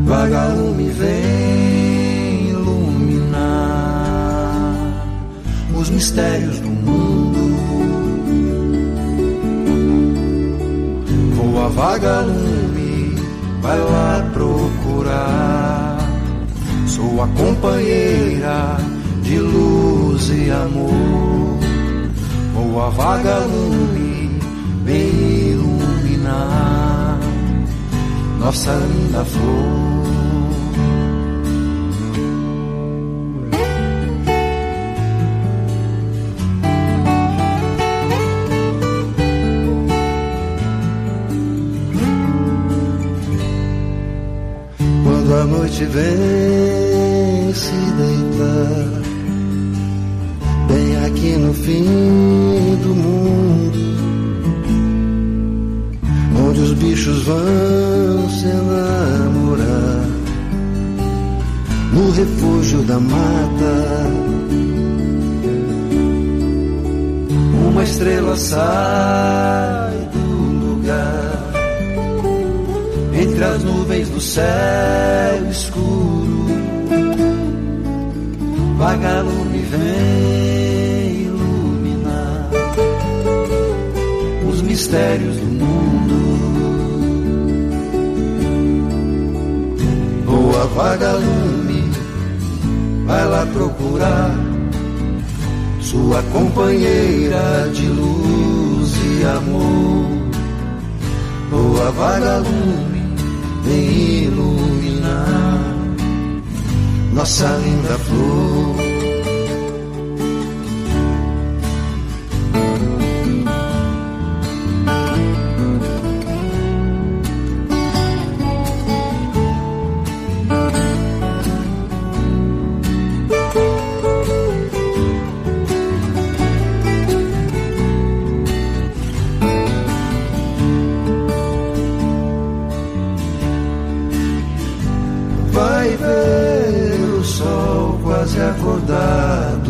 Vagalume vem iluminar os mistérios do mundo. Voa vagalume, vai lá procurar. Sou a companheira de luz e amor. Voa vagalume, vem iluminar nossa linda flor. Quando a noite vem se deitar, bem aqui no fim do mundo, onde os bichos vão se enamorar, no refúgio da mata, uma estrela sai do lugar, entre as nuvens do céu escuro. Vagalume vem iluminar os mistérios do mundo. Voa vagalume, vai lá procurar sua companheira de luz e amor. Voa vagalume, vem iluminar nossa linda flor. Vai ver o sol quase acordado,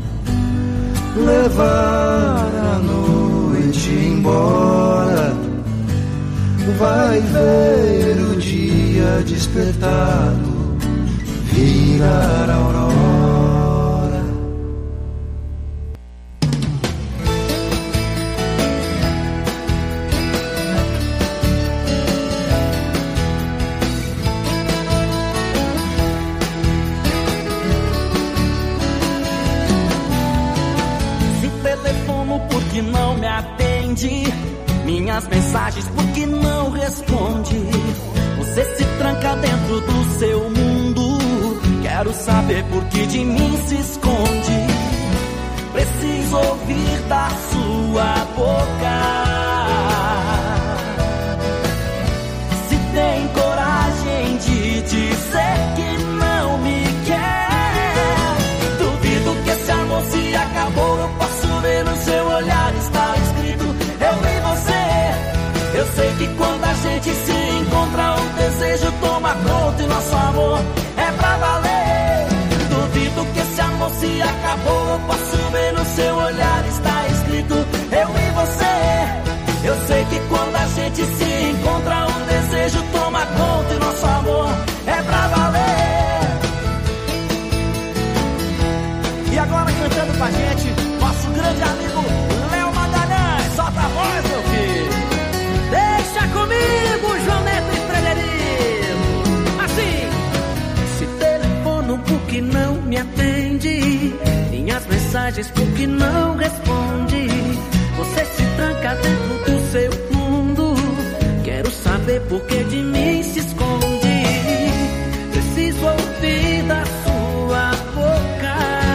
levar a noite embora. Vai ver o dia despertado, virar a aurora. Porque não me atende, minhas mensagens porque não responde. Você se tranca dentro do seu mundo. Quero saber por que de mim se esconde. Preciso ouvir da sua boca. Se tem coragem de dizer que não me quer. Duvido que esse amor se acabou. Eu posso ver no seu olhar, está escrito eu e você. Eu sei que quando a gente se encontra, o desejo toma conta e nosso amor é pra valer. Duvido que esse amor se acabou. Eu posso ver no seu olhar, está escrito eu e você. Eu sei que quando a gente se encontra, o desejo toma conta e nosso amor é pra valer. E agora cantando com a gente, nosso grande amigo Léo Magalhães. Solta a voz, meu filho. Deixa comigo, João Neto Estrelheiro. Assim. Se telefono porque não me atende, minhas mensagens porque não responde. Você se tranca dentro do seu mundo. Quero saber por que de mim se esconde. Preciso ouvir da sua boca.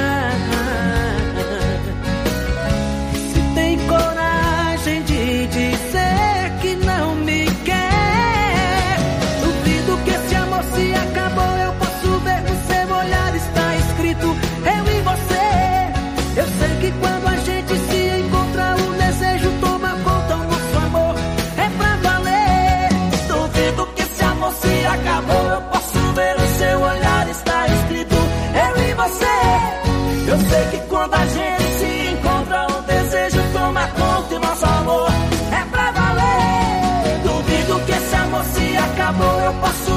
Quando a gente se encontra, o desejo toma conta, o nosso amor é pra valer. Duvido que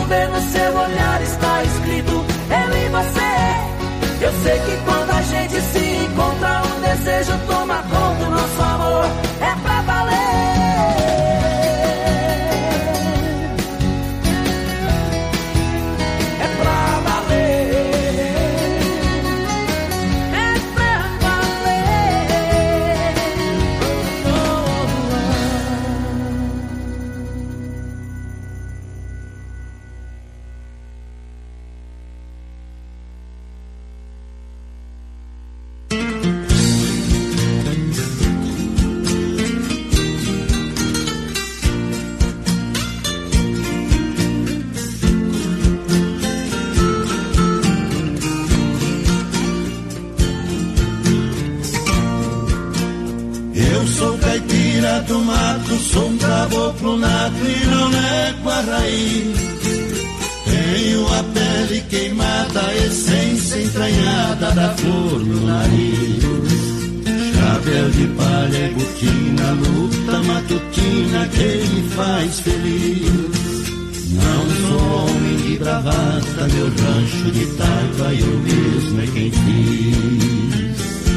ver no seu olhar está escrito eu e você. Eu sei que quando a gente se encontra, o desejo toma conta, o nosso amor é pra valer. Do mato, sou um caboclo nato e não nego a raiz. Tenho a pele queimada, a essência entranhada da flor no nariz. Chapéu de palha e botina, luta matutina que me faz feliz. Não sou homem de bravata, meu rancho de taipa eu mesmo é quem fiz.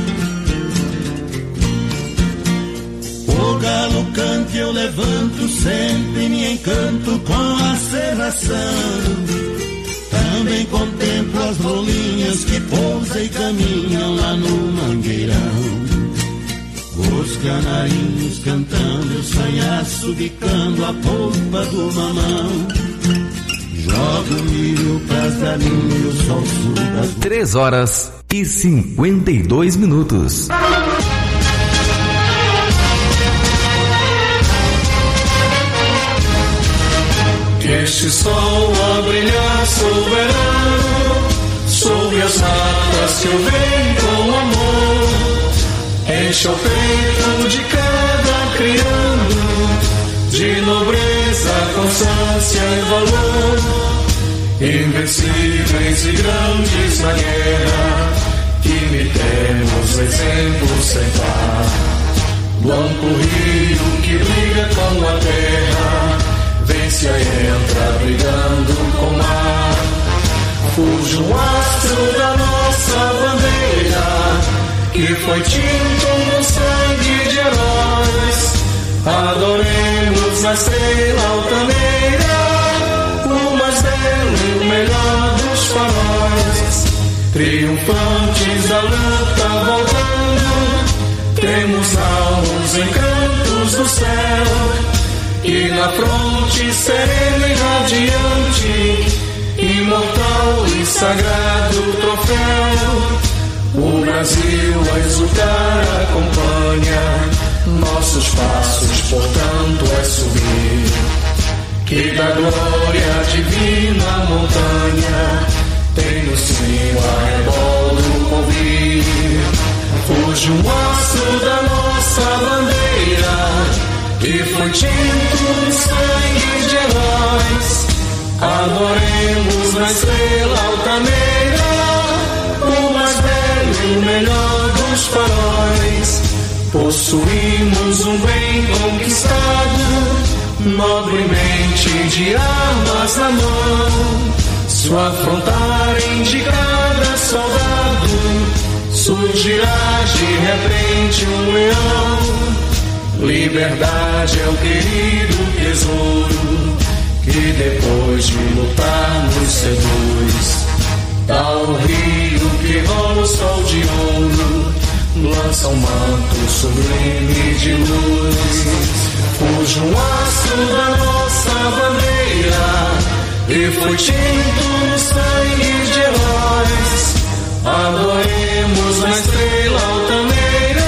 O galo canta e eu levanto, sempre me encanto com a serração. Também contemplo as rolinhas que pousam e caminham lá no mangueirão. Os canarinhos cantando, eu sanhaço bicando a polpa do mamão. Jogo milho pras galinhas, o sol suga. 3 horas e 52 minutos. Este sol a brilhar soberano sobre as matas que eu venho com amor, enche o peito de cada criando de nobreza, constância e valor, invencíveis e grandes na guerra, que me temos exemplos sem par. Blanco rio que briga com a terra, vence e entra brigando com o mar. Fuge um astro da nossa bandeira, que foi tinto no sangue de heróis. Adoremos a estrela altaneira, o mais belo e o melhor dos faróis. Triunfantes da luta voltando, temos alvos encantos do céu. E na fronte sereno e radiante, imortal e sagrado troféu, o Brasil a exultar acompanha nossos passos, portanto é subir, que da glória divina montanha tem no cimo a rebol do porvir. Fuge um astro da nossa bandeira, e foi tinto no sangue de heróis. Adoremos na estrela altaneira, o mais belo e o melhor dos faróis. Possuímos um bem conquistado, nobremente de armas na mão. Sua fronteira de cada soldado, surgirá de repente um leão. Liberdade é o querido tesouro, que depois de lutar nos seduz. Tal rio que rola o sol de ouro, lança um manto sublime de luz. Fuge um astro da nossa bandeira, e foi tinto no sangue de heróis. Adoremos na estrela altaneira,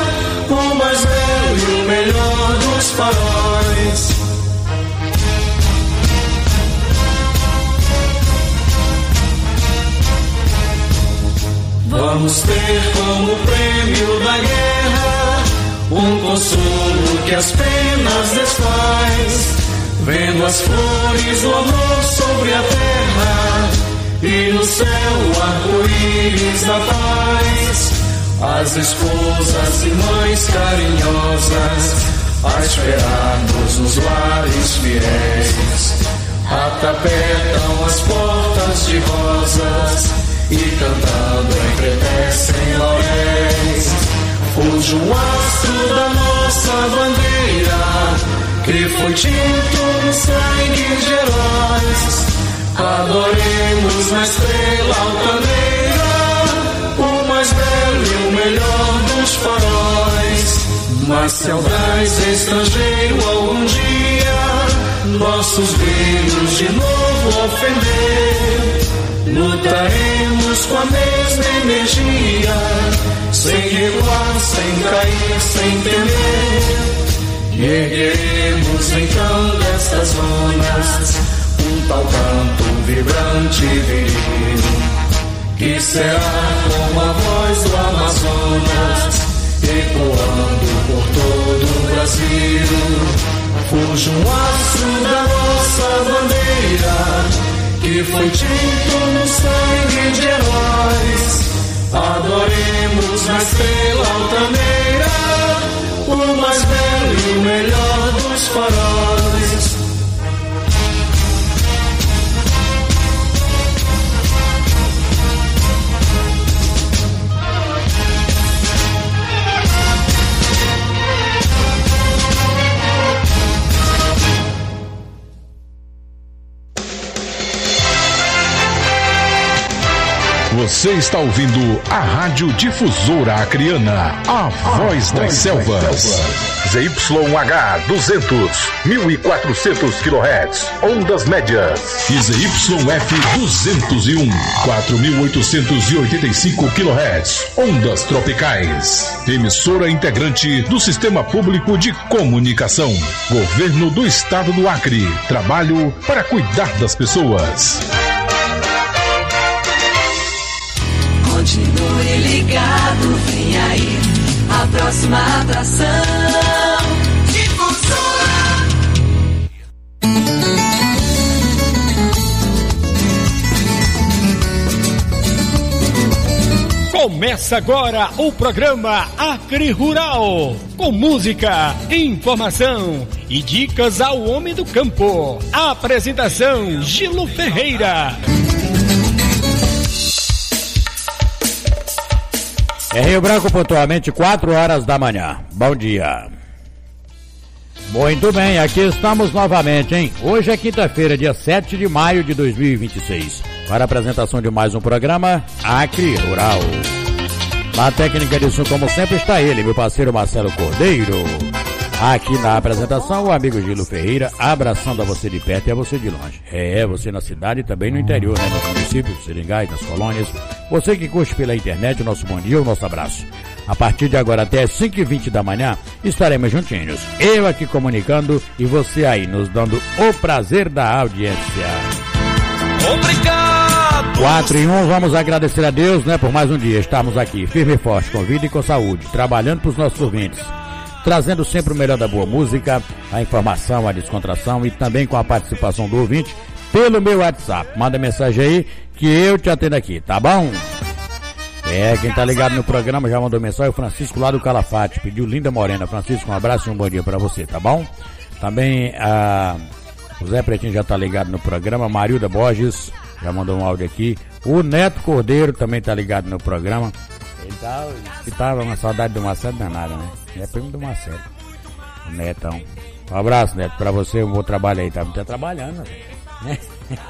o mais belo e o melhor dos faróis. Vamos ter como prêmio da guerra um consolo que as penas desfaz, vendo as flores do amor sobre a terra e no céu o arco-íris da paz. As esposas e mães carinhosas a esperar-nos nos lares fiéis, a porta apertam as portas de rosas e cantando entretecem lauréis. Fuja o astro da nossa bandeira, que foi tinto no sangue de heróis. Adoremos na estrela altaneira, o mais belo e o melhor dos faróis. Mas se audaz estrangeiro algum dia nossos brilhos de novo ofender, lutaremos com a mesma energia, sem recuar, sem cair, sem temer. E ergueremos então destas zonas um tal canto vibrante e viril, que será como a voz do Amazonas, ecoando por todo o Brasil. Fuja um astro da nossa bandeira, que foi tinto no sangue de heróis. Adoremos na estrela altaneira, o mais belo e o melhor dos faróis. Você está ouvindo a Rádio Difusora Acreana, a voz das selvas. ZYH 200, 1400 kHz, ondas médias. E ZYF 201, 4885 kHz, ondas tropicais. Emissora integrante do Sistema Público de Comunicação. Governo do Estado do Acre. Trabalho para cuidar das pessoas. Continue ligado, vem aí a próxima atração. Difusora. Começa agora o programa Acre Rural, com música, informação e dicas ao homem do campo. Apresentação Gilo Ferreira. Em Rio Branco, pontualmente 4 horas da manhã. Bom dia. Muito bem, aqui estamos novamente, hein? Hoje é quinta-feira, dia 7 de maio de 2026. Para a apresentação de mais um programa, Acre Rural. Na técnica de som, como sempre, está ele, meu parceiro Marcelo Cordeiro. Aqui na apresentação, o amigo Gilo Ferreira, abraçando a você de perto e a você de longe. Você na cidade e também no interior, né? Nos municípios, seringais, nas colônias. Você que curte pela internet, o nosso bom dia, o nosso abraço. A partir de agora até as 5h20 da manhã, estaremos juntinhos. Eu aqui comunicando e você aí nos dando o prazer da audiência. Obrigado! 4-1, vamos agradecer a Deus, né? Por mais um dia estarmos aqui, firme e forte, com vida e com saúde, trabalhando para os nossos ouvintes. Trazendo sempre o melhor da boa música, a informação, a descontração e também com a participação do ouvinte pelo meu WhatsApp. Manda mensagem aí que eu te atendo aqui, tá bom? Quem tá ligado no programa já mandou mensagem, o Francisco lá do Calafate, pediu Linda Morena. Francisco, um abraço e um bom dia pra você, tá bom? Também o Zé Pretinho já tá ligado no programa, Marilda Borges já mandou um áudio aqui, o Neto Cordeiro também tá ligado no programa. Ele tava uma saudade do Marcelo danada, né? Ele é primo do Marcelo. O Netão. Um abraço, Neto, pra você, um bom trabalho aí. Tá trabalhando, né?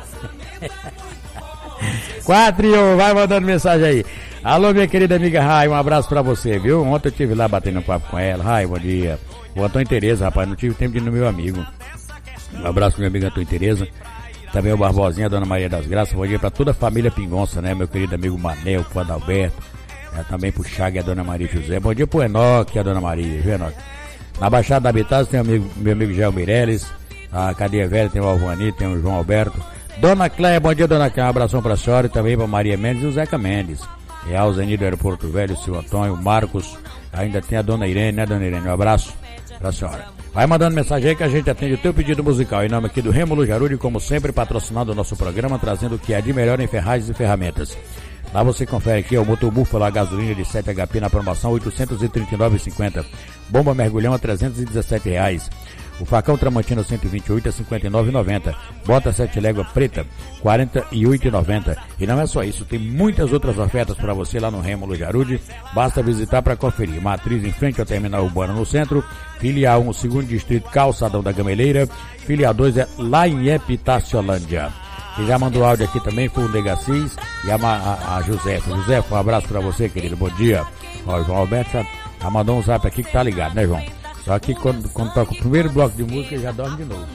4-1, vai mandando mensagem aí. Alô, minha querida amiga Rai, um abraço pra você, viu? Ontem eu estive lá batendo um papo com ela. Rai, bom dia. O Antônio Tereza, rapaz, não tive tempo de ir no meu amigo. Um abraço pro meu amigo Antônio Tereza. Também o Barbosinha, a Dona Maria das Graças. Bom dia pra toda a família Pingonça, né? Meu querido amigo Manel, o Adalberto. Também pro Chaga e a Dona Maria José. Bom dia pro Enoque e a Dona Maria, viu, Enoque? Na Baixada da Habitats tem meu amigo Gel Meirelles. A Cadeia Velha tem o Alvani, tem o João Alberto. Dona Cléia, bom dia, Dona Cléia. Um abração pra senhora e também pra Maria Mendes e o Zeca Mendes. E a Alzeni do Aeroporto Velho, o Silvio Antônio, o Marcos. Ainda tem a Dona Irene, né, Dona Irene? Um abraço pra senhora. Vai mandando mensagem aí que a gente atende o teu pedido musical. Em nome aqui do Rêmulo Jaruri, como sempre, patrocinando o nosso programa, trazendo o que há de melhor em ferragens e ferramentas. Lá você confere aqui, o motor Búfalo, a gasolina de 7 HP na promoção, R$ 839,50. Bomba mergulhão a R$ 317. O facão Tramontina 128 é 59,90. Bota 7 légua preta, 48,90. E não é só isso, tem muitas outras ofertas para você lá no Rêmulo de Arude. Basta visitar para conferir. Matriz em frente ao terminal urbano no centro. Filial 1, segundo distrito, Calçadão da Gameleira. Filial 2 é lá em Epitáciolândia. E já mandou áudio aqui também foi o Negacis e a Josefa. Josefa, um abraço pra você, querido. Bom dia. Ó, o João Alberto já mandou um zap aqui que tá ligado, né, João? Só que quando toca o primeiro bloco de música, ele já dorme de novo.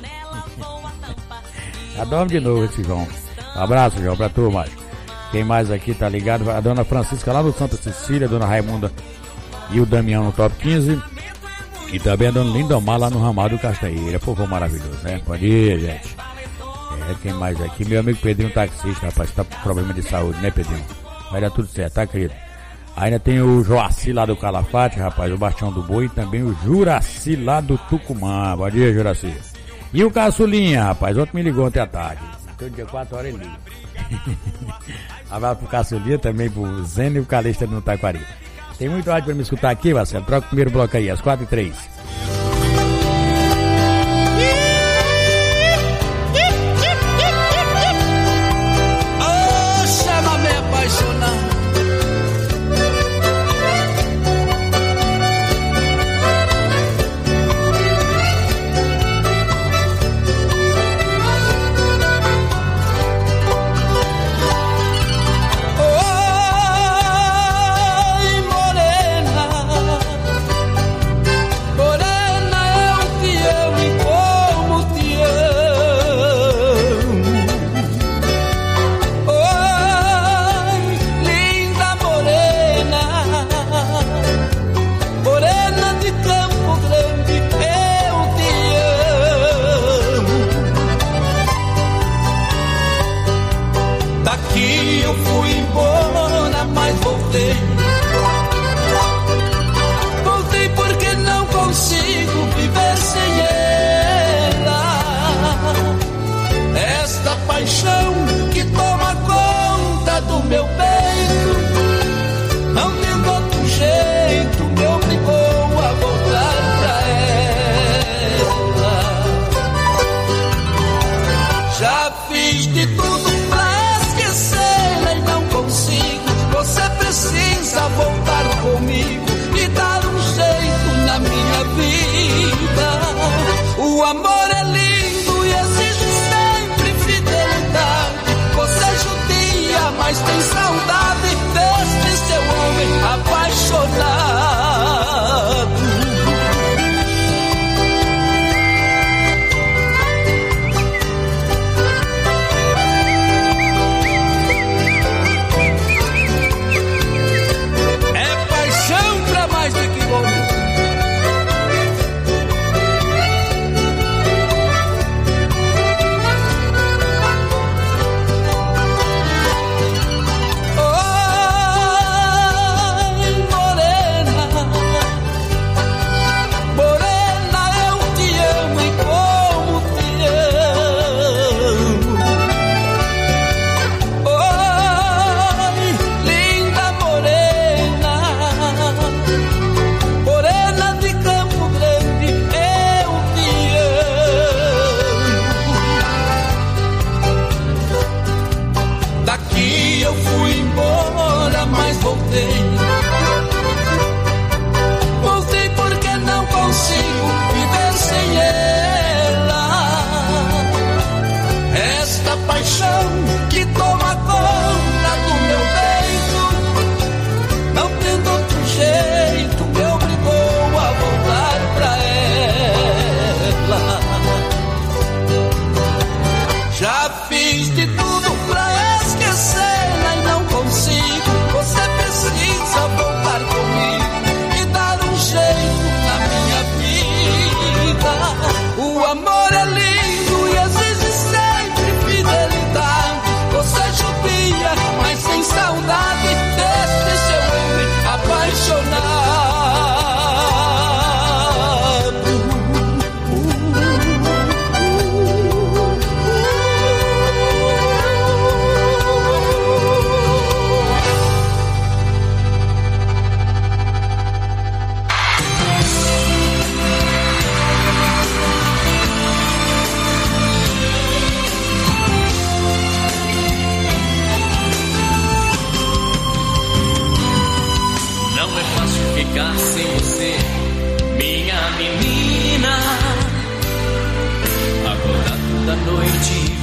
Já dorme de novo esse João. Um abraço, João, pra turma. Quem mais aqui tá ligado? A dona Francisca lá no Santa Cecília, a dona Raimunda e o Damião no Top 15. E também a dona Lindomar lá no Ramal do Castanheira. Povo maravilhoso, né? Bom dia, gente. Quem mais aqui? Meu amigo Pedrinho, taxista, rapaz, tá com problema de saúde, né, Pedrinho? Vai dar tudo certo, tá, querido? Ainda tem o Joaci lá do Calafate, rapaz, o Bastião do Boi, e também o Juraci lá do Tucumã. Bom dia, Juraci. E o Caçulinha, rapaz, outro me ligou ontem à tarde. Todo dia 4 horas ele liga. Abraço pro Caçulinha, também pro Zeno e o Calista do Taquari. Tem muito áudio pra me escutar aqui, Marcelo. Troca o primeiro bloco aí, às 4h03.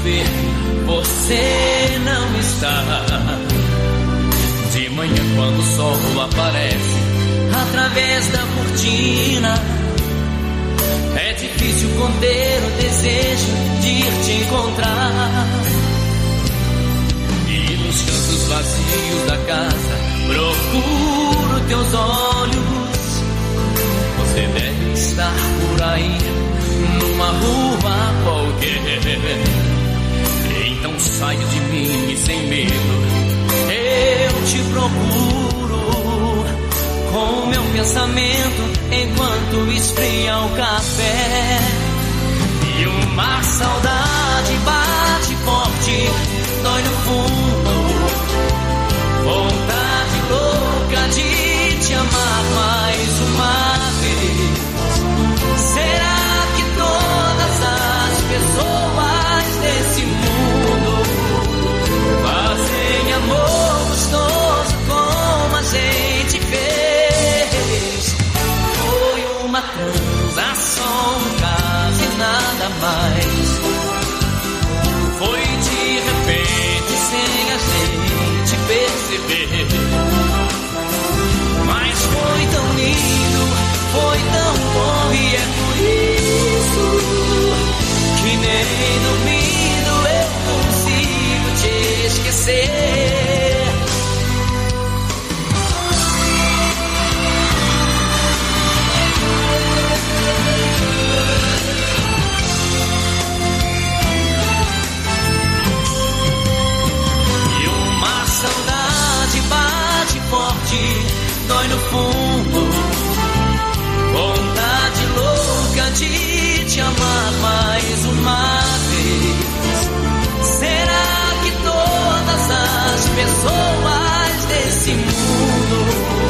ver, você não está. De manhã quando o sol aparece através da cortina, é difícil conter o desejo de ir te encontrar. E nos cantos vazios da casa procuro teus olhos. Você deve estar por aí, numa rua qualquer. Então saio de mim e sem medo eu te procuro, com o meu pensamento enquanto esfria o café. E uma saudade bate forte, dói no fundo, vontade louca de te amar mais uma vez. Será que todas as pessoas desse mundo fazem amor gostoso como a gente fez? Foi uma transação, quase nada mais. Foi de repente, sem a gente perceber. Mas foi tão lindo, foi tão bom, e é por isso que nem dormindo eu consigo te esquecer. E uma saudade bate forte, dói no fundo, vontade louca de te amar mais uma vez. Será que todas as pessoas desse mundo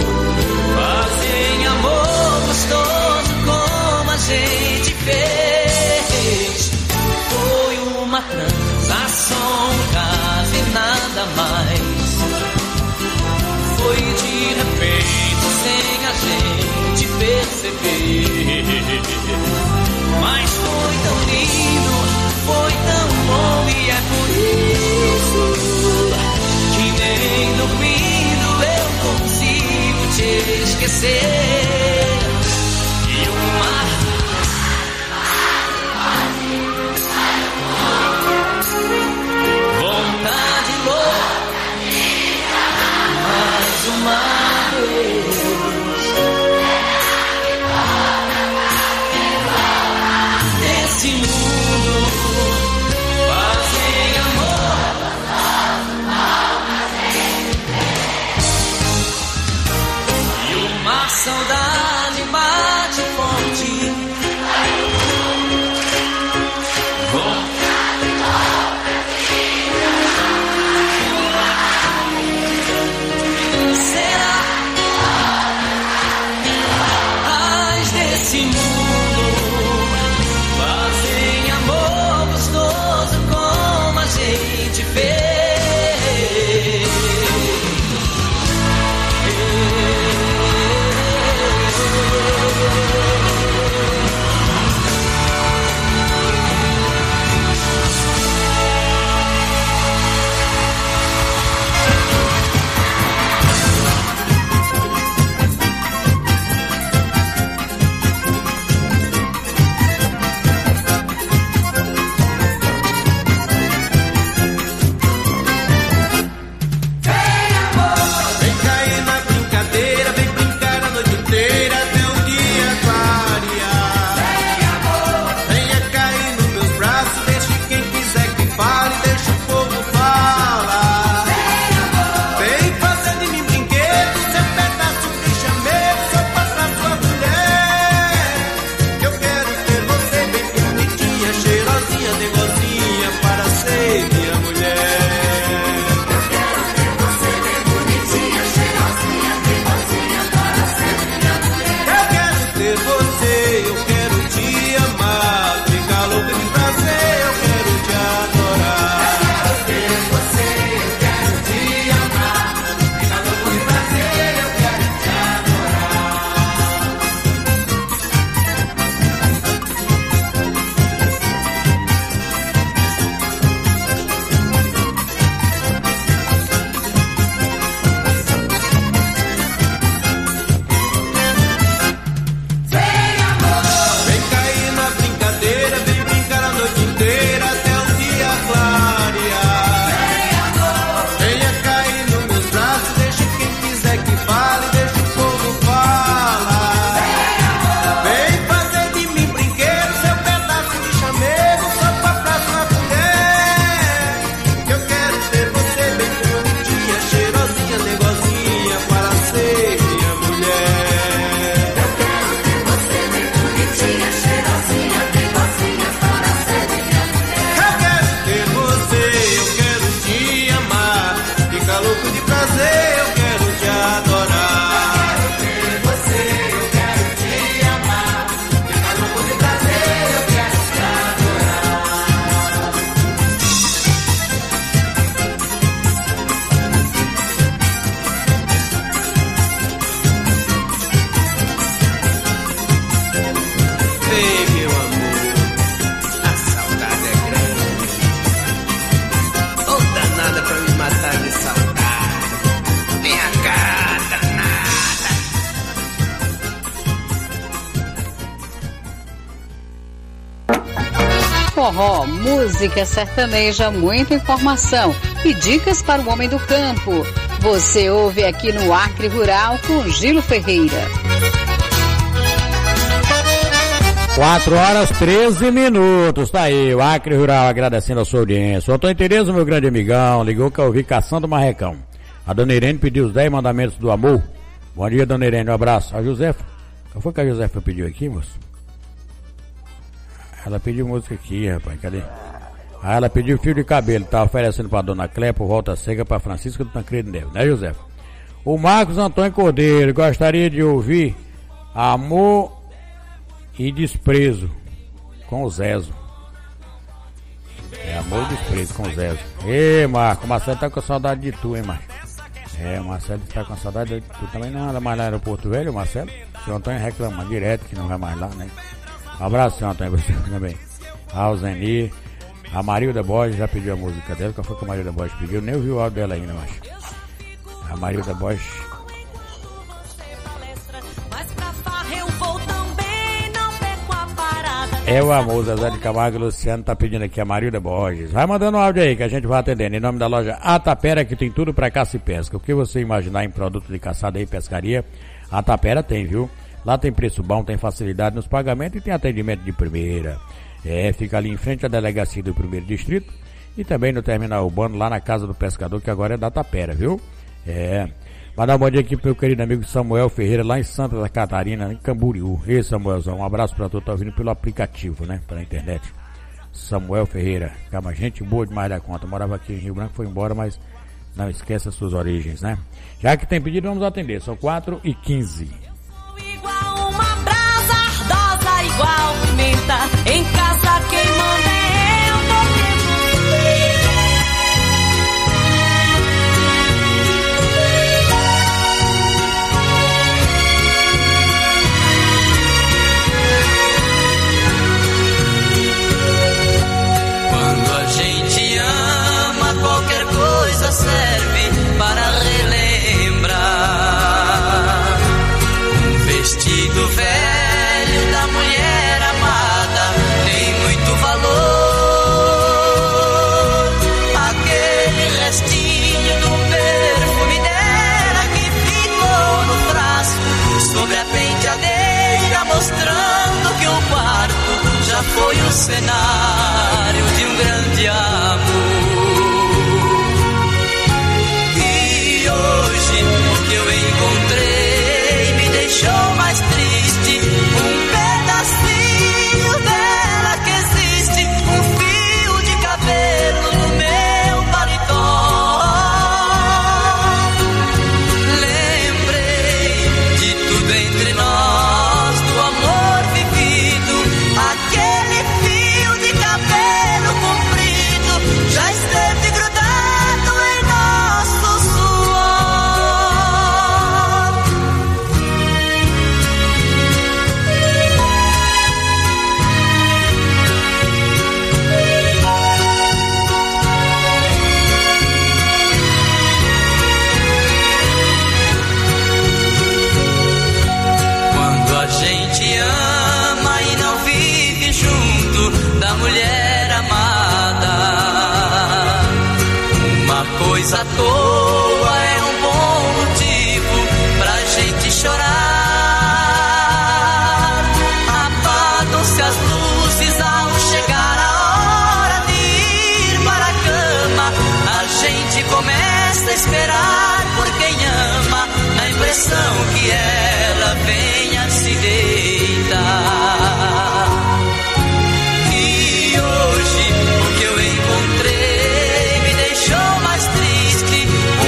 fazem amor gostoso como a gente fez? Foi uma transação, quase nada mais. Foi de repente, sem a gente perceber. Mas foi tão lindo, foi tão bom, e é por isso que nem dormindo eu consigo te esquecer. E o mar vontade louca mais uma vez. Esse mundo fazem amor, e uma saudade forró, música sertaneja, muita informação e dicas para o homem do campo. Você ouve aqui no Acre Rural com Gilo Ferreira. 4h13. Tá aí, o Acre Rural agradecendo a sua audiência. O Antônio Tereza, meu grande amigão, ligou que eu ouvi caçando o marrecão. A dona Irene pediu os 10 mandamentos do amor. Bom dia, dona Irene, um abraço. A Josefa, qual foi que a Josefa pediu aqui, moço? Ela pediu música aqui, rapaz, cadê? Ah, ela pediu fio de cabelo, tá oferecendo pra dona Clepa, Volta Seca, pra Francisca do Tancredo Neves, né, Josefa? O Marcos Antônio Cordeiro gostaria de ouvir Amor e Desprezo com o Zezo. É, Amor e Desprezo com o Zezo. Ê, Marco, o Marcelo tá com saudade de tu, hein, Marco? É, o Marcelo tá com saudade de tu também. Não anda mais lá no Aeroporto Velho, Marcelo? O senhor Antônio reclama direto que não vai mais lá, né? Um abraço, senhor Antônio, você também. A Zeni, a Marilda Borges já pediu a música dela. Qual foi que a Marilda Borges pediu? Nem ouvi o áudio dela ainda, macho. A Marilda Borges. É o amor, Zezé de Camargo e Luciano tá pedindo aqui a Marilda Borges. Vai mandando um áudio aí que a gente vai atendendo. Em nome da loja Atapera, que tem tudo pra caça e pesca. O que você imaginar em produto de caçada e pescaria, a Atapera tem, viu? Lá tem preço bom, tem facilidade nos pagamentos e tem atendimento de primeira. É, fica ali em frente à delegacia do 1º Distrito e também no terminal urbano, lá na Casa do Pescador, que agora é da Atapera, viu? É. Mandar um bom dia aqui pro meu querido amigo Samuel Ferreira, lá em Santa Catarina, em Camboriú. Ei, Samuelzão, um abraço pra tu, tá ouvindo pelo aplicativo, né? Pela internet. Samuel Ferreira, uma gente boa demais da conta. Morava aqui em Rio Branco, foi embora, mas não esqueça as suas origens, né? Já que tem pedido, vamos atender. São 4h15. Igual uma brasa ardosa, igual pimenta, em casa quem manda é eu, porque quando a gente ama, qualquer coisa serve para relembrar. Vestido velho da mulher amada tem muito valor. Aquele restinho do perfume dela que ficou no braço, sobre a penteadeira, mostrando que o quarto já foi um cenário de um grande amor. E hoje o que eu encontrei me deixou mais triste. Um pedacinho dela que existe, um fio de cabelo no meu paletó. Lembrei de tudo entre nós, do amor vivido. Aquele fio de cabelo comprido já esteve grudado em nosso suor. Quando a gente ama e não vive junto da mulher amada, uma coisa à toa é um bom motivo pra gente chorar. Apagam-se as luzes ao chegar a hora de ir para a cama. A gente começa a esperar por quem ama, na impressão que ela venha se deitar. E hoje o que eu encontrei me deixou mais triste.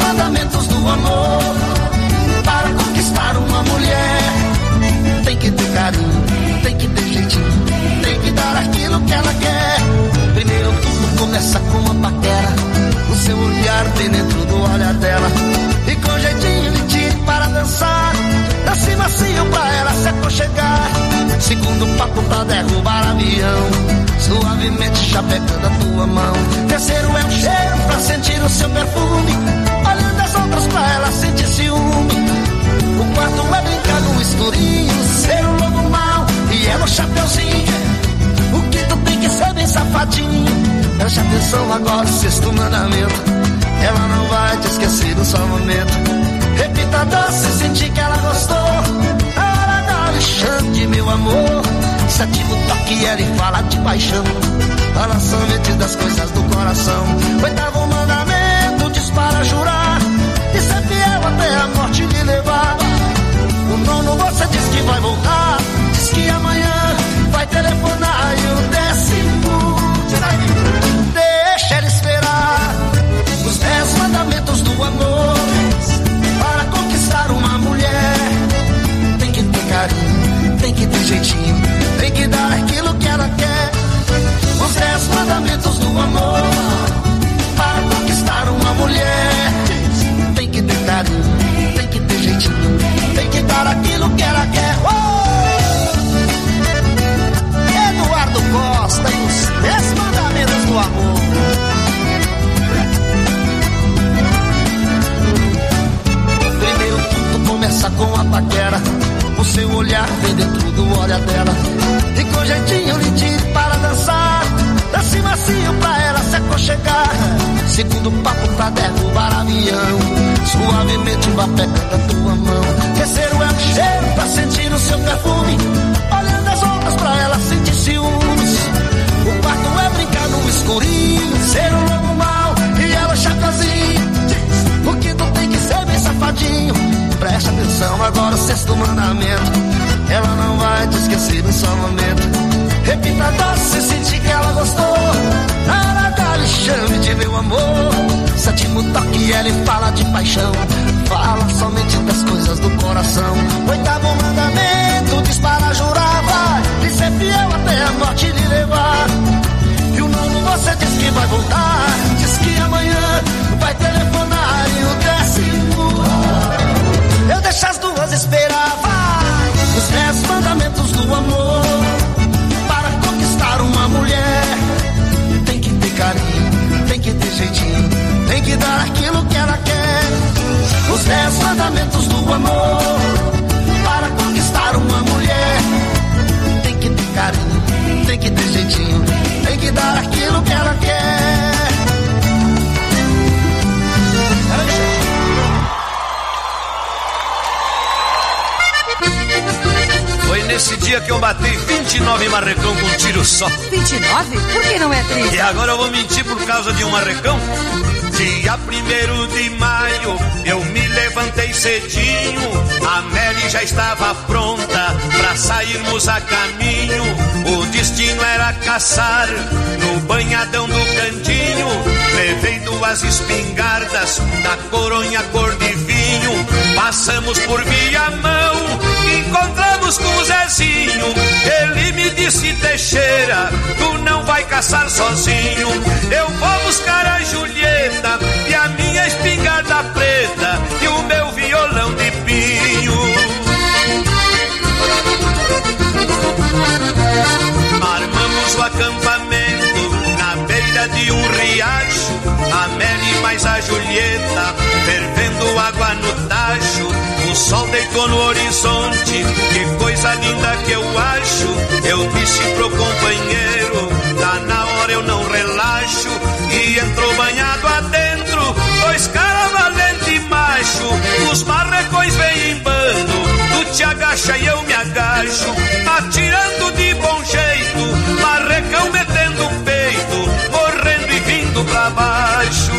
mandamentos do amor. Para conquistar uma mulher, tem que ter carinho, tem que ter jeitinho, tem que dar aquilo que ela quer. Primeiro tudo começa com uma paquera, o seu olhar bem dentro do olhar dela. E com jeitinho lhe tire para dançar, dance macio pra ela se aconchegar. Segundo papo pra derrubar avião, suavemente chapecando a tua mão. Terceiro é um cheiro pra sentir o seu perfume, olhando as outras pra ela sentir ciúme. O quarto é brincar no escurinho, ser um lobo mau e ela o chapeuzinho. O quinto tem que ser bem safadinho. Preste atenção agora, sexto mandamento, ela não vai te esquecer no só momento. Repita doce, sentir que ela gostou, a hora da Alexandre, meu amor. Sétimo toque, ela e fala de paixão, fala somente das coisas do coração. Oitavo mandamento, diz para jurar e ser fiel até a morte lhe levar. O nono você diz que vai voltar, diz que amanhã vai telefonar. E o décimo, deixa ela esperar. Os 10 mandamentos do amor. Para conquistar uma mulher, tem que ter carinho, tem que ter jeitinho, tem que dar aquilo que ela quer. Os 10 mandamentos do amor. Para conquistar uma mulher, tem que ter carinho, tem que ter jeitinho, tem que dar aquilo que ela quer. Eduardo Costa e os 10 mandamentos do amor. Primeiro tudo começa com a paquera, o seu olhar vem dentro do olhar dela. E com jeitinho lhe tire para dançar, dance macio pra ela se aconchegar. Segundo papo pra derrubar avião, suavemente vai pegando a tua mão. Terceiro é um cheiro pra sentir o seu perfume, olhando as outras pra ela sentir ciúmes. O quarto é brincar no escurinho, ser um lobo mau e ela chacazinho. O quinto tem que ser bem safadinho. Presta atenção agora, o sexto mandamento, ela não vai te esquecer no só momento. Repita doce, sentir que ela gostou, na hora da lhe chame de meu amor. Sétimo toque, ela fala de paixão, fala somente das coisas do coração. Oitavo mandamento, diz para jurar, vai, e ser fiel até a morte lhe levar. E o nono você diz que vai voltar, diz que amanhã vai telefonar. E o décimo, eu deixo as duas esperar, vai. Os 10 mandamentos do amor. Para conquistar uma mulher, tem que ter carinho, tem que ter jeitinho, tem que dar aquilo que ela quer. Os 10 mandamentos do amor. Para conquistar uma mulher, tem que ter carinho, tem que ter jeitinho, tem que dar aquilo que ela quer. Foi nesse dia que eu matei 29 marrecão com um tiro só. 29? Por que não é 30? E agora eu vou mentir por causa de um marrecão? Dia 1º de maio, eu me levantei cedinho, a Mary já estava pronta pra sairmos a caminho. O destino era caçar no banhadão do cantinho. Levei 2 espingardas da coronha cor de vinho. Passamos por Viamão, encontramos com o Zezinho. Ele me disse: Teixeira, tu não vai caçar sozinho. Eu vou buscar a Julieta e a minha espingarda preta e o meu violão de pinho. Armamos o acampamento na beira de um riacho, a Mary mais a Julieta fervendo água no tacho. O sol deitou no horizonte, que coisa linda que eu acho. Eu disse pro companheiro, tá na hora, eu não relaxo. E entrou banhado adentro 2 caras valente macho. Os marrecões vêm em bando, tu te agacha e eu me agacho, atirando de bom jeito, marrecão metendo o peito, morrendo e vindo pra baixo.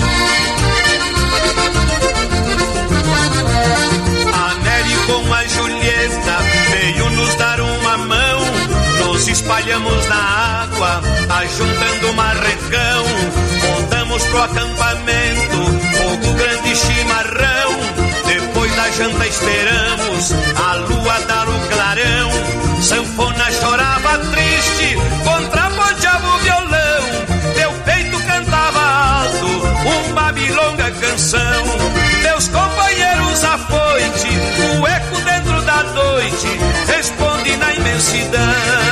A Mary com a Julieta veio nos dar uma mão. Nos espalhamos na água, ajuntando marrecão. Voltamos pro acampamento, fogo grande essa canção. Meus companheiros afoite, o eco dentro da noite responde na imensidão.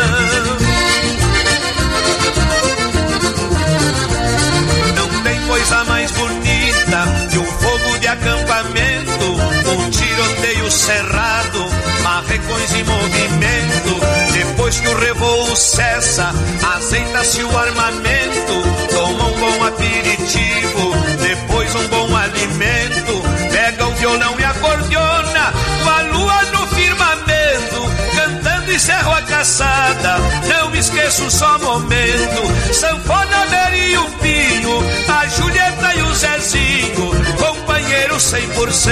Não tem coisa mais bonita que um fogo de acampamento, um tiroteio cerrado, marrecões em movimento. Depois que o revoo cessa, azeita-se o armamento, toma um bom aperitivo, depois um bom alimento, pega o violão e acordeona, com a lua no firmamento, cantando encerro a caçada, não esqueço só momento, sanfona, Mary e o Pinho, a Julieta e o Zezinho, companheiro 100%.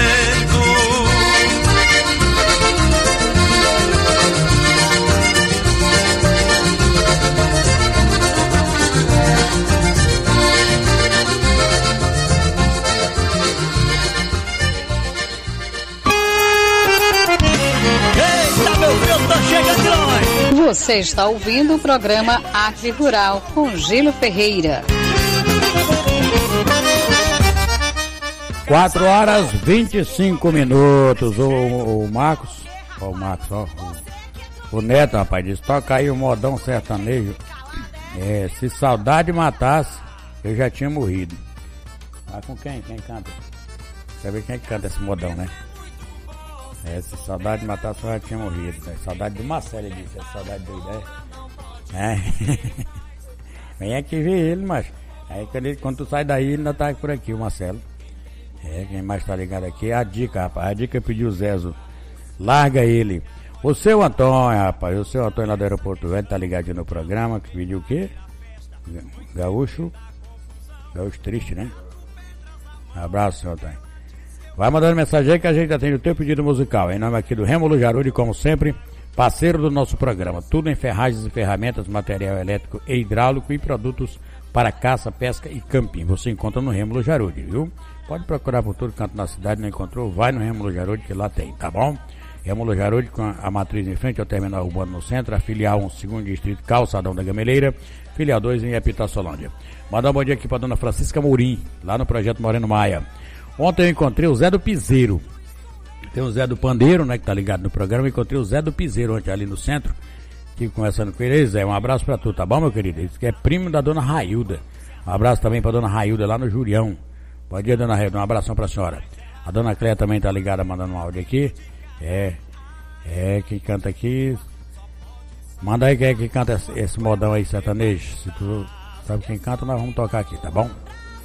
Você está ouvindo o programa Acre Rural com Gilo Ferreira. 4h25. O Marcos, o Neto, rapaz, disse: toca aí o modão sertanejo. Se saudade matasse, eu já tinha morrido. Ah, com quem? Quem canta? Quer ver quem canta esse modão, né? Se saudade matasse, eu já tinha morrido. Saudade do Marcelo, ele disse. Saudade do Ideia. Vem aqui ver ele, mas aí quando tu sai daí, ele ainda tá por aqui, o Marcelo. Quem mais tá ligado aqui é a Dica, rapaz. A Dica pediu o Zezo. Larga ele. O seu Antônio, rapaz. O seu Antônio lá do Aeroporto Velho tá ligado no programa. Que pediu o quê? Gaúcho triste, né? Abraço, seu Antônio. Vai mandando mensagem aí que a gente atende o teu pedido musical. Em nome aqui do Rêmulo Jarudi, como sempre, parceiro do nosso programa. Tudo em ferragens e ferramentas, material elétrico e hidráulico e produtos para caça, pesca e camping. Você encontra no Rêmulo Jarudi, viu? Pode procurar por todo canto na cidade, não encontrou? Vai no Rêmulo Jarudi que lá tem, tá bom? Rêmulo Jarudi com a matriz em frente ao terminal urbano no centro, a filial 1, segundo distrito, Calçadão da Gameleira, filial 2 em Epitaçolândia. Mandar um bom dia aqui para dona Francisca Mourim, lá no Projeto Moreno Maia. Ontem eu encontrei o Zé do Piseiro. Tem o Zé do Pandeiro, né, que tá ligado no programa. Eu encontrei o Zé do Piseiro ontem ali no centro. Estive conversando com ele. Zé, um abraço pra tu, tá bom, meu querido? Ele disse que é primo da dona Railda. Um abraço também pra dona Railda lá no Jurião. Bom dia, dona Railda. Um abração pra senhora. A dona Cléia também tá ligada, mandando um áudio aqui. Quem canta aqui. Manda aí quem é que canta esse modão aí sertanejo. Se tu sabe quem canta, nós vamos tocar aqui, tá bom?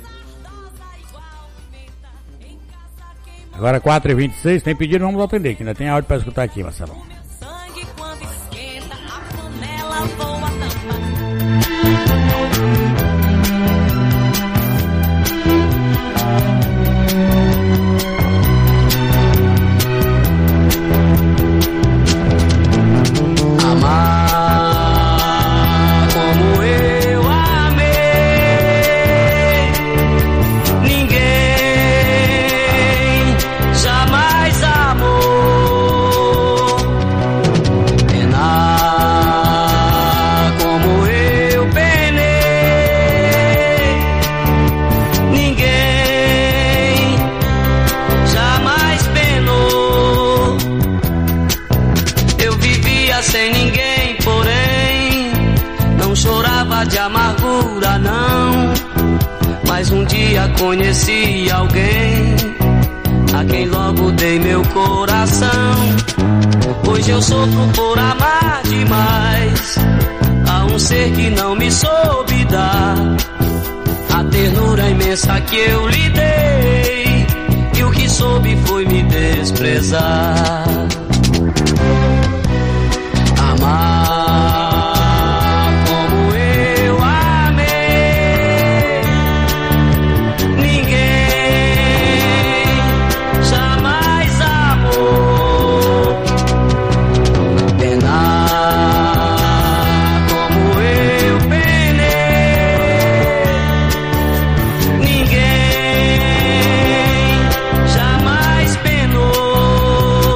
Agora 4h26, tem pedido, vamos atender, que ainda tem áudio pra escutar aqui, Marcelão. Sangue quando esquenta, a panela voa tampa. Amar como eu amei, ninguém jamais amou. Penar como eu penei, ninguém jamais penou. Eu vivia sem ninguém, porém não chorava de amargura, não. Mas um dia conheci alguém a quem logo dei meu coração. Hoje eu sofro por amar demais a um ser que não me soube dar a ternura imensa que eu lhe dei, e o que soube foi me desprezar. Amar como eu amei, ninguém jamais amou. Penar como eu penei, ninguém jamais penou.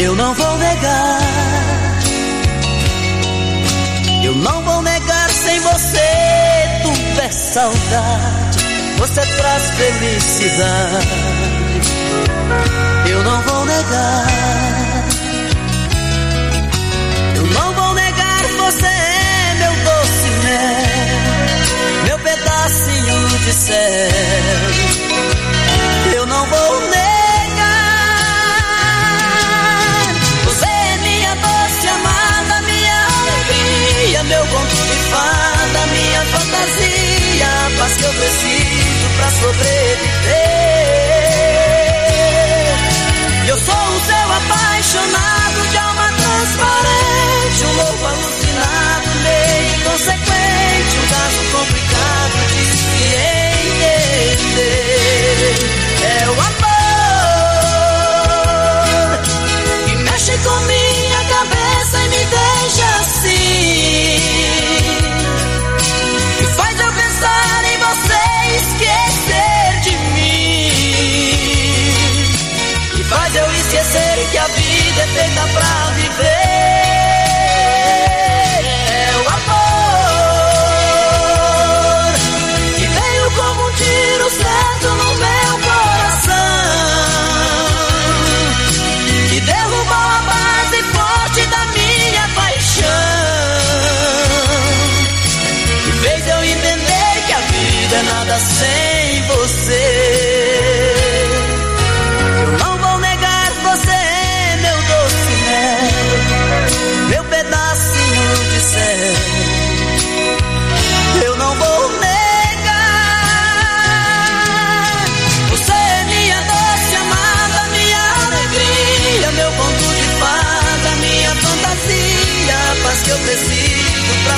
Eu não vou negar, eu não vou negar, sem você tudo é saudade, você traz felicidade. Eu não vou negar, eu não vou negar, você é meu doce mel, meu pedacinho de céu. Eu não vou negar, você é minha doce amada, minha alegria, meu conto de fada, minha fantasia, a paz que eu preciso pra sobreviver. Eu sou o seu apaixonado, de alma transparente, um louco alucinado, meio inconsequente, um caso complicado de se entender. É o amor que mexe com minha cabeça e me deixa assim, que faz eu pensar em você e esquecer de mim, que faz eu esquecer que a vida é feita pra viver. É o amor que veio como um tiro certo no meu coração, que derrubou a base forte da minha paixão, que fez eu entender que a vida é nada sem você. Eu não vou negar, você é meu doce mel, meu pedacinho de céu. Eu não vou negar, você é minha doce amada, minha alegria, meu conto de fada, minha fantasia, a paz que eu preciso pra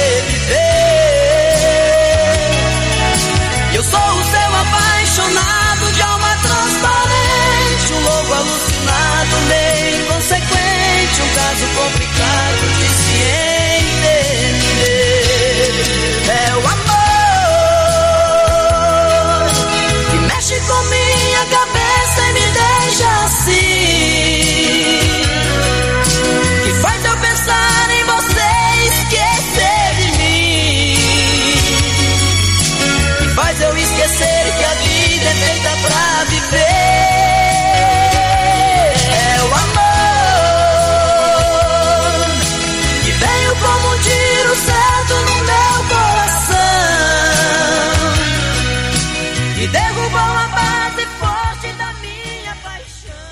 sobreviver. Eu sou o seu apaixonado, de alma transparente, um louco alucinado, meio inconsequente, um caso complicado de se entender. É o amor que mexe com minha cabeça e me deixa assim, que faz eu pensar em você e esquecer de mim, que faz eu esquecer que a vida é feita pra viver. É o amor que veio como um tiro certo no meu coração, que derrubou a base forte da minha paixão.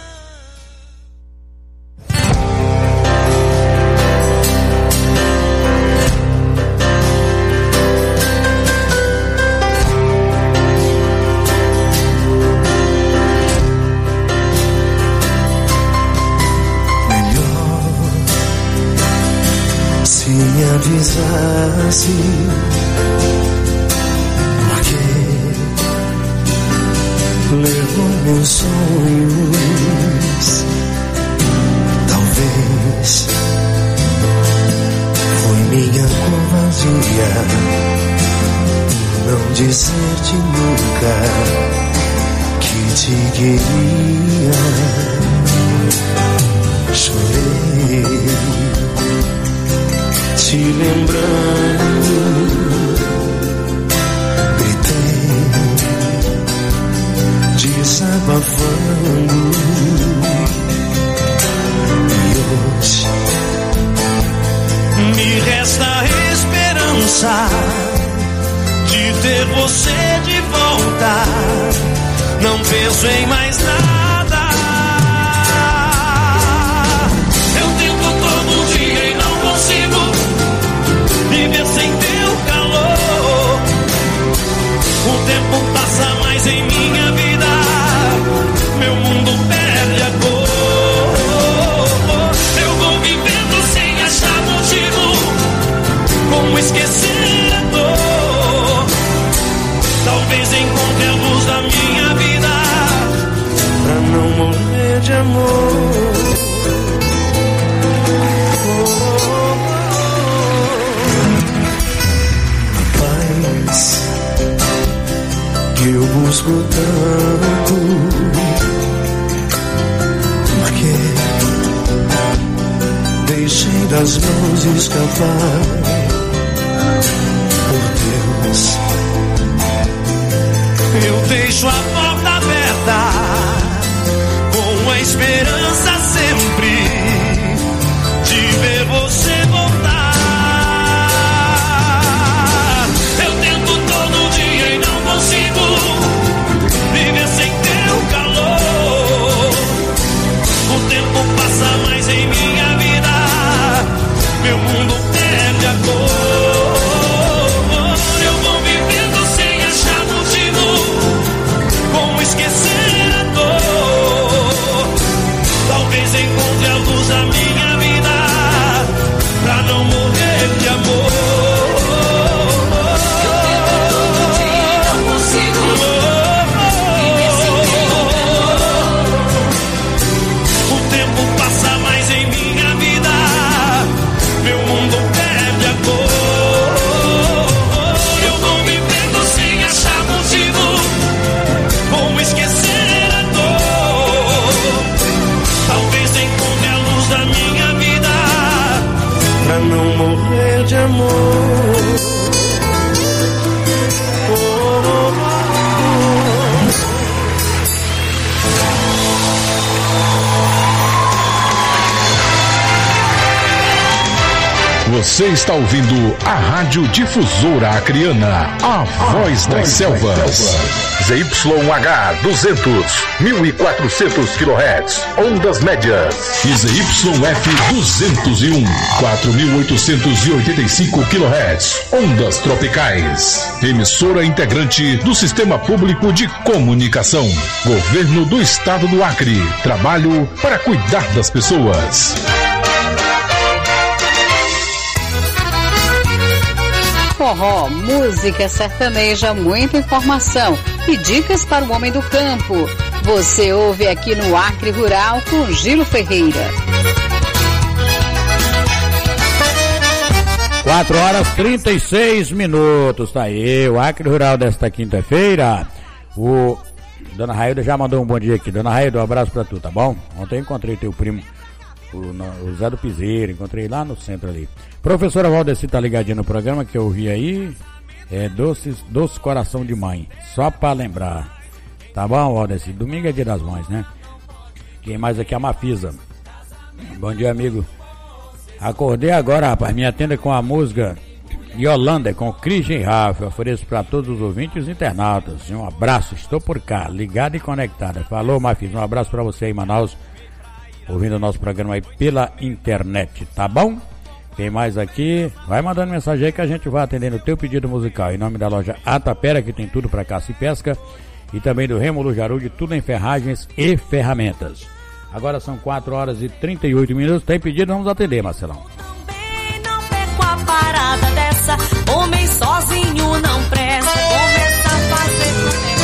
Se me avisasse, porque levou meus sonhos, talvez foi minha covardia não dizer-te nunca que te queria. Chorei te lembrando, gritei, desabafando, e hoje me resta a esperança de ter você de volta. Não penso em mais nada. Eu tento todo dia e não consigo viver sem teu calor. O tempo passa mais em minha vida, meu mundo perde a cor. Eu vou vivendo sem achar motivo, como esquecer a dor. Talvez encontre a luz da minha vida, pra não morrer de amor. Que eu busco tanto, porque das mãos escapar. Por Deus, eu deixo a porta aberta com a esperança sempre de ver você voltar. Eu tento todo dia e não consigo viver sem teu calor. O tempo passa mais em minha vida, meu mundo perde a cor. Eu vou vivendo sem achar motivo, como esquecer a dor. Talvez encontre a luz da minha vida, pra não morrer de amor. Eu tento todo dia e não consigo viver sem teu calor. O tempo passa mais em minha vida, meu mundo perde a cor. Eu vou vivendo sem achar motivo, como esquecer a dor. Talvez encontre a luz da minha vida, pra não morrer de amor. Você está ouvindo a Rádio Difusora Acreana, a voz das selvas. ZYH 200, 1400 kHz, ondas médias. E ZYF 201, 4885 kHz, ondas tropicais. Emissora integrante do Sistema Público de Comunicação. Governo do Estado do Acre. Trabalho para cuidar das pessoas. Forró, música sertaneja, muita informação e dicas para o homem do campo. Você ouve aqui no Acre Rural com Gilo Ferreira. 4h36, tá aí, o Acre Rural desta quinta-feira. Dona Railda já mandou um bom dia aqui. Dona Railda, um abraço pra tu, tá bom? Ontem eu encontrei teu primo, o Zé do Piseiro, encontrei lá no centro ali. Professora Valdeci tá ligadinha no programa que eu ouvi aí, Doce Coração de Mãe, só pra lembrar. Tá bom, Valdeci? Domingo é dia das mães, né? Quem mais aqui é a Mafisa. Bom dia, amigo. Acordei agora, rapaz, me atenda com a música Yolanda, com Christian Rafa. Ofereço pra todos os ouvintes e os internautas. Um abraço, estou por cá, ligado e conectado. Falou, Mafisa, um abraço pra você aí, Manaus, ouvindo o nosso programa aí pela internet, tá bom? Tem mais aqui, vai mandando mensagem aí que a gente vai atendendo o teu pedido musical. Em nome da loja Atapera, que tem tudo para caça e pesca, e também do Rêmulo Jarude, tudo em ferragens e ferramentas. Agora são 4h38, tem pedido, vamos atender, Marcelão. Também não perco a parada dessa, homem sozinho não presta, começa a fazer promessa.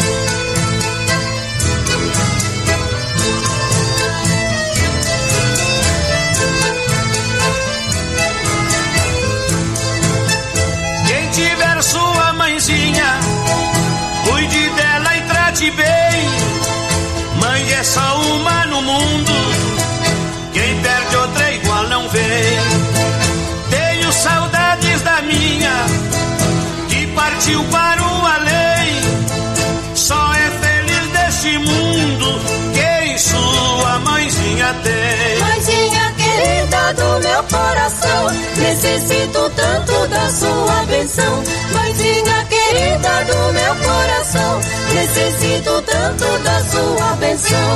Tiver sua mãezinha, cuide dela e trate bem. Mãe é só uma no mundo, quem perde outra igual não vê. Tenho saudades da minha, que partiu para o além. Só é feliz deste mundo quem sua mãezinha tem. Mãezinha querida do meu coração, necessito tanto da sua benção. Mãezinha querida do meu coração, necessito tanto da sua benção.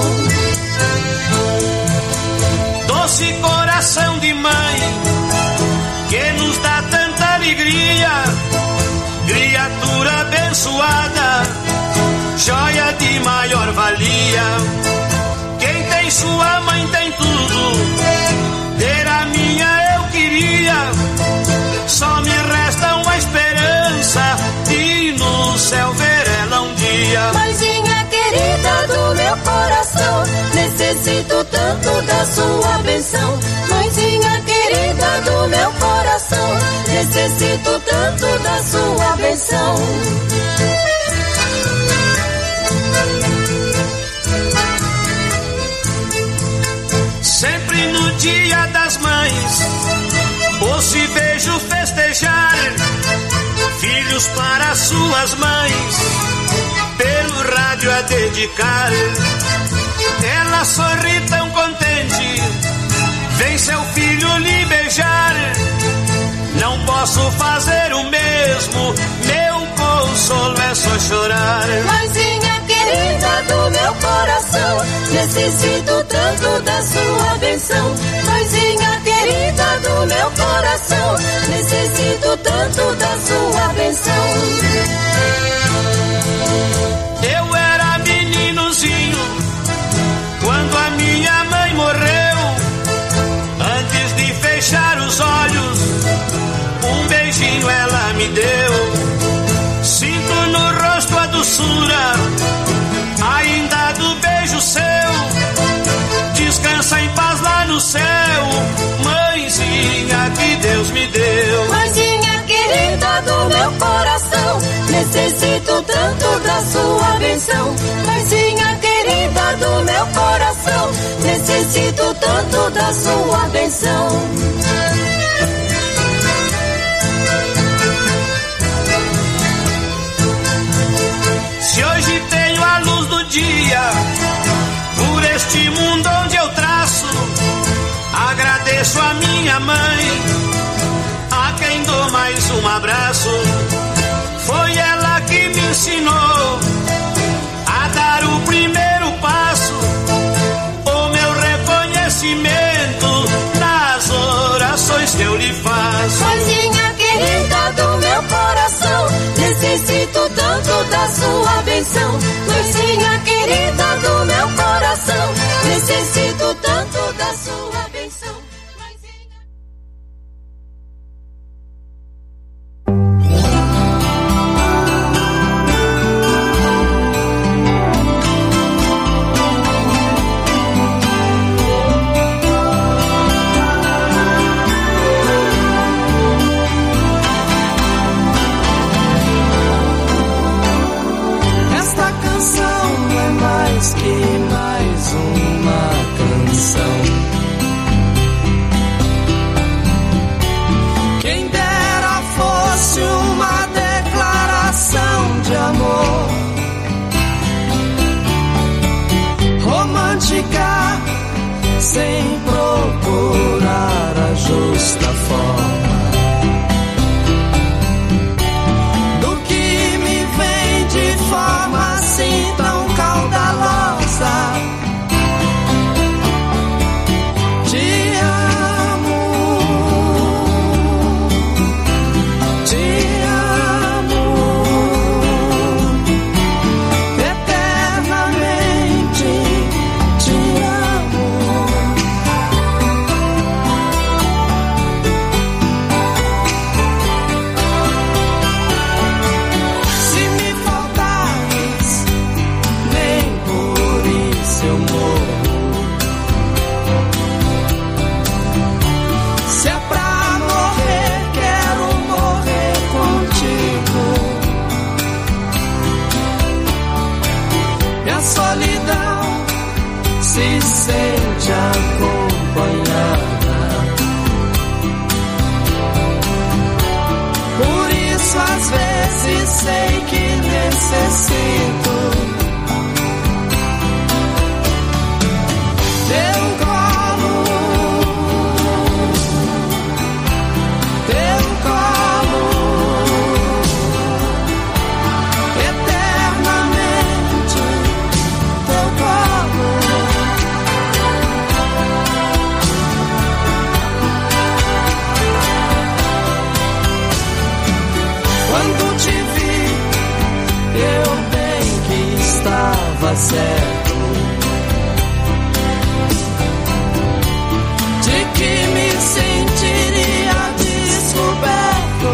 Doce coração de mãe, que nos dá tanta alegria. Criatura abençoada, joia de maior valia. Quem tem sua mãe tem tudo, ter a minha eu queria. Só me resta uma esperança de no céu ver ela um dia. Mãezinha querida do meu coração, necessito tanto da sua benção. Mãezinha querida do meu coração, necessito tanto da sua benção. Sempre no dia das mães ou se vejo festejar filhos para suas mães, pelo rádio a dedicar. Ela sorri tão contente, vem seu filho lhe beijar. Não posso fazer o mesmo, meu consolo é só chorar. Mãezinha querida do meu coração, necessito tanto da sua benção. Mãezinha querida do meu coração, necessito tanto da sua benção. Eu era meninozinho quando a minha mãe morreu. Antes de fechar os olhos, um beijinho ela me deu. Sinto no rosto a doçura ainda do beijo seu. Descansa em paz lá no céu, mãezinha que Deus me deu. Mãezinha querida do meu coração, necessito tanto da sua benção. Mãezinha querida do meu coração, necessito tanto da sua benção. Se hoje tenho a luz do dia por este mundo onde eu traço, agradeço a minha mãe, a quem dou mais um abraço. Foi ela que me ensinou a dar o primeiro passo, o meu reconhecimento nas orações que eu lhe faço. Mãezinha querida do meu coração, necessito tanto da sua benção. Mãezinha querida do meu coração, necessito tanto da sua benção. Que mais uma canção. Quem dera fosse uma declaração de amor romântica, sem procurar a justa forma do que me vem de forma assim tão caudalosa. Te amo, eternamente te amo. Se me faltares, nem por isso eu morro. Se é pra morrer, quero morrer contigo. Minha solidão se sente acompanhada. Por isso às vezes sei que necessito teu colo, teu colo, eternamente teu colo. Quando te vi, eu bem que estava certo de que me sentiria descoberto.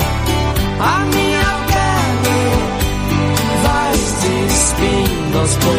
A minha pele vai despindo aos poucos.